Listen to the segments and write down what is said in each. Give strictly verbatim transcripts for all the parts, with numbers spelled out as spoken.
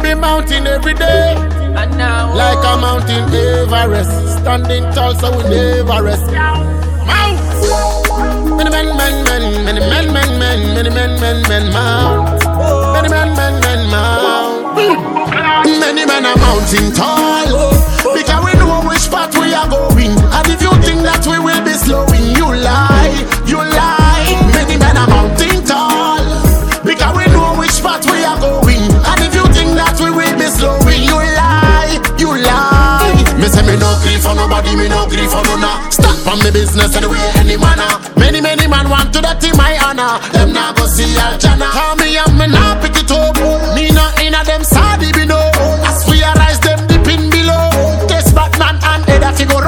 be mounting every day. And now, like a mountain Everest, standing tall so we never rest. Mount. Many men, men, men, many men, men, men, many men, men, men, mount. Many men, men, men, mount. Many men are mounting tall, because we know which path we are going. And if you think that we will be slowing, you lie, you lie. Many men are mounting tall, because we know which path we are going. And if you think that we will be slowing, you lie, you lie. Me say me no grief for nobody, me no grief for no nah. Stop on me business anyway, any manner. Many, many man want to dirty my honor. Them now go see Aljana. Call me and me now pick it up. Me not inna them sadi be no. As we arise them deep in below. This Batman and Edda figure.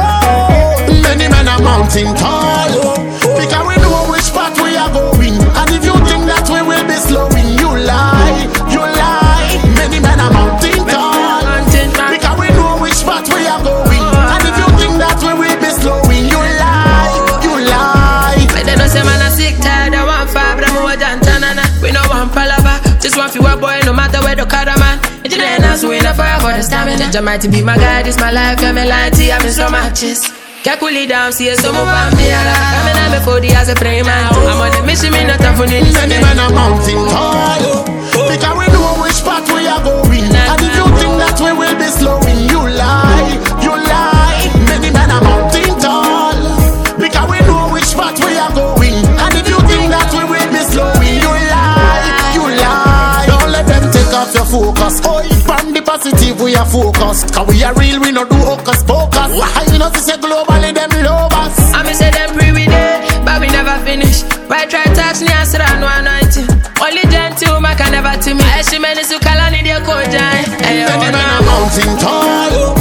Many men are mounting tall, because we know which path we are going. And if you think that we will be slowing, you lie, you lie. Many men are mounting tall, because we know which path we are going. And if you think that we will be slowing, you lie, you lie. but they don't say man a sick, tired, I want fire, but I'm more than tanana. We no want palava, just want fi work boy, no matter where the car man. Engineer now, so we no fire for the stamina. Jah mighty be my guide, it's my life, yeah, me lighty, I'm in so matches. Can't cool it down, see some of my me coming out before the as a praying man. I'm on the mission, me not for this. Many men are mounting tall, because we know which path we are going. And if you think that we will be slowing, you lie, you lie. Many men are mounting tall, because we know which path we are going. And if you think that we will be slowing, you lie, you lie. Don't let them take off your focus. Oh, from the positive we are focused, cause we are real, we no do hocus pocus. Why you know to say globally them love us? I me say them pre we day, but we never finish. Why try touch me and say I know anointing? Only gentle man can never to me. I she many so call I need your coach. Many men are mounting tall,